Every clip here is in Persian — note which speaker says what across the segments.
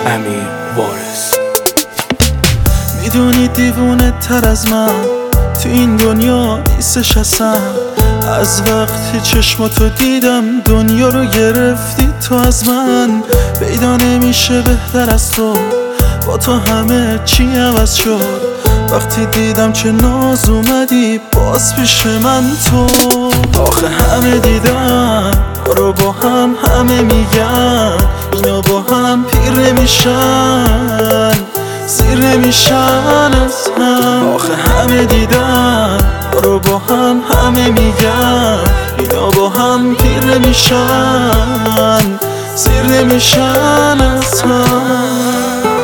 Speaker 1: امیر وارث.
Speaker 2: میدونی دیوونه تر از من تو این دنیا نیستش اصلا. از وقتی چشماتو دیدم دنیا رو گرفتی تو از من. پیدا نمیشه بهتر از تو، با تو همه چی عوض شد. وقتی دیدم چه ناز اومدی باز پیش من تو. آخه همه دیدن رو با هم، همه میگن اینا با هم پیر نمیشن، سیر نمیشن از هم. آخه همه دیدن رو با هم، همه میگن اینا با هم پیر نمیشن، سیر نمیشن از هم.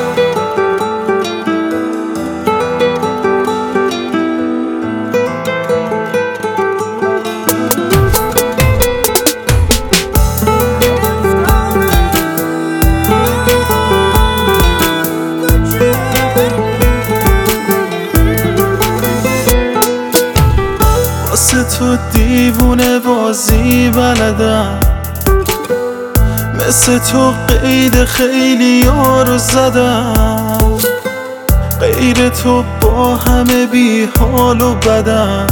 Speaker 2: واسه تو دیوونه بازی بلدم، مثل تو قید خیلی ها رو زدم. غیر تو با همه بی حال و بدم،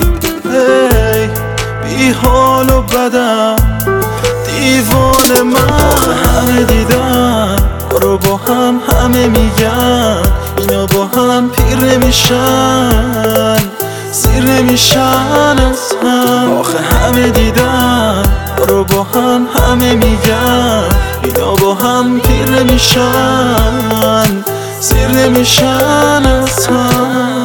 Speaker 2: بی حال و بدم. دیوانه من همه دیدن رو با هم، همه میگن اینا با هم پیر نمیشن، سیر نمیشن از هم. آخه همه دیدن رو با هم، همه میگن اینا با هم پیر نمیشن، سیر نمیشن از هم.